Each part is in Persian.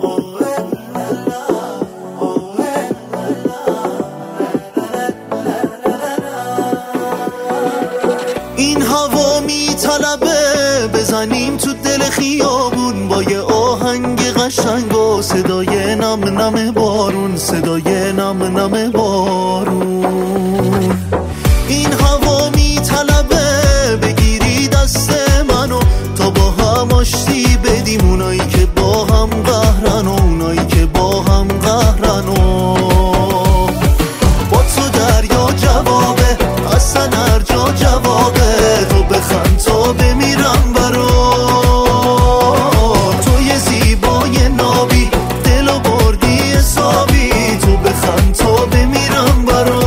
این هوا میطلبه بزنیم تو دل خیابون با یه آهنگ قشنگ و صدای نم نم بارون، صدای نم نم بارون. این هوا میطلبه بگیری دست منو تا با هم آشتی بدیم، اونایی که با هم قهرن و اونایی که با هم قهرن و با تو دریا جوابه، اصلا هر جا جوابه، تو بخند تا بمیرم برات، تو یه زیبای نابی دلو بردی حسابی، تو بخند تا بمیرم برات.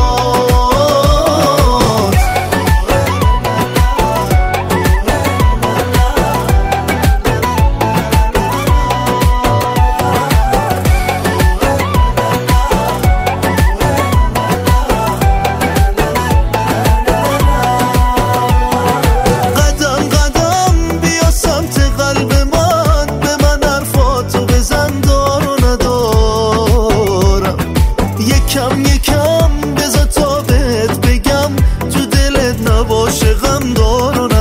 یکم بذار تا بهت بگم تو دلت نباشه غم دار و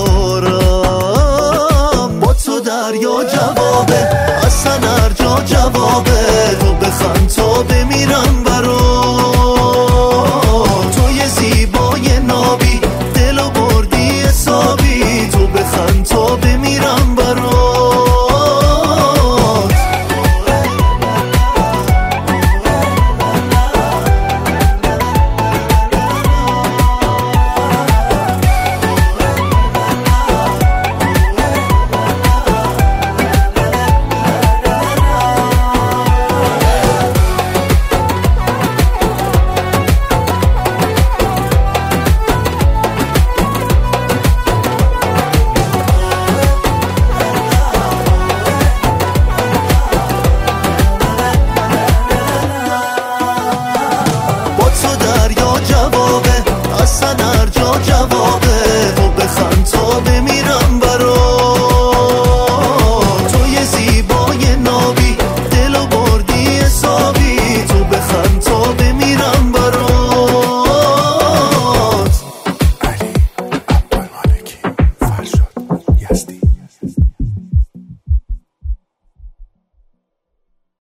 ندارم، با تو دریا جوابه، اصلا هر جا جوابه، تو بخند تا بمیرم برات.